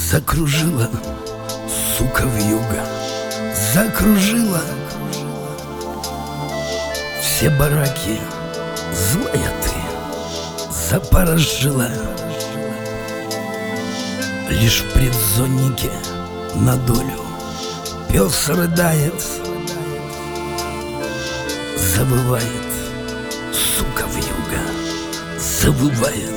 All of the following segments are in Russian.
Закружила, сука, вьюга, закружила все бараки. Злая ты, запорожила. Лишь в предзоннике на долю пес рыдает, завывает, сука, вьюга, завывает.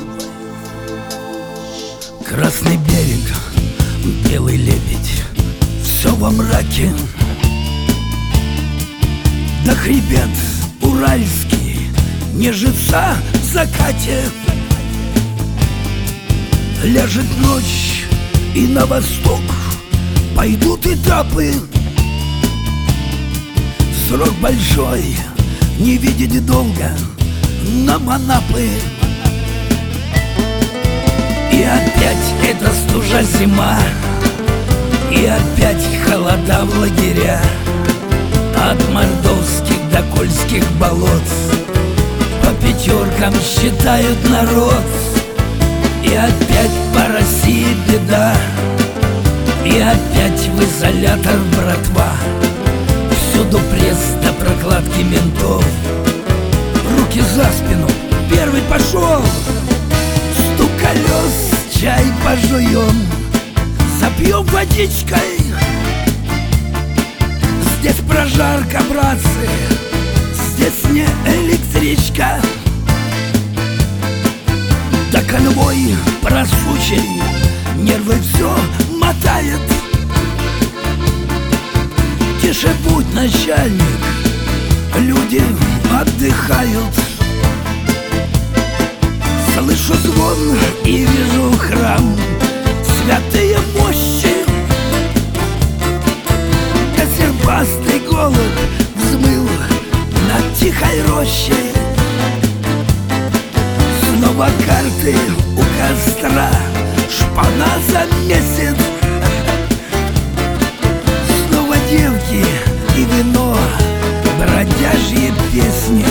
Красный берег, белый лебедь, все во мраке. Да хребет уральский нежится в закате. Ляжет ночь, и на восток пойдут этапы. Срок большой, не видеть долго нам Анапы. И опять эта стужа зима, и опять холода в лагеря. От мордовских до кольских болот по пятеркам считают народ. И опять по России беда, и опять в изолятор братва. Всюду пресс до прокладки ментов. Руки за спину, первый пошел. Стук колес, чай пожуем, запьем водичкой. Здесь прожарка, братцы, здесь не электричка. Да конвой просучий, нервы все мотает. Тише будь, начальник, люди отдыхают. Слышу звон и вижу храм, святые мощи. Косербастый голубь взмыл над тихой рощей. Снова карты у костра, шпана за месяц. Снова девки и вино, бродяжьи песни.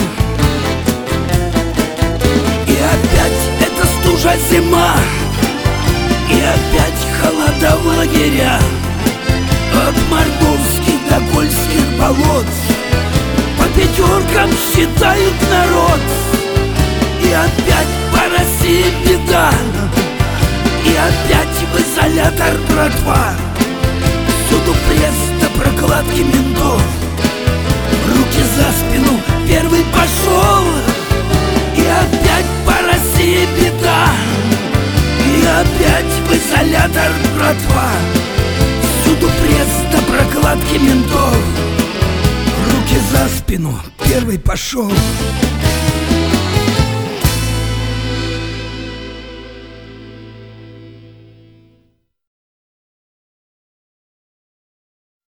И опять эта стужа зима, и опять холода в лагеря. От мордовских до кольских болот по пятеркам считают народ. И опять по России беда, и опять в изолятор братва. Всюду пресс до прокладки ментов. Руки за спину, первый пошел. И опять по России беда, и опять в изолятор братва. Всюду пресс до прокладки ментов. Руки за спину, первый пошел.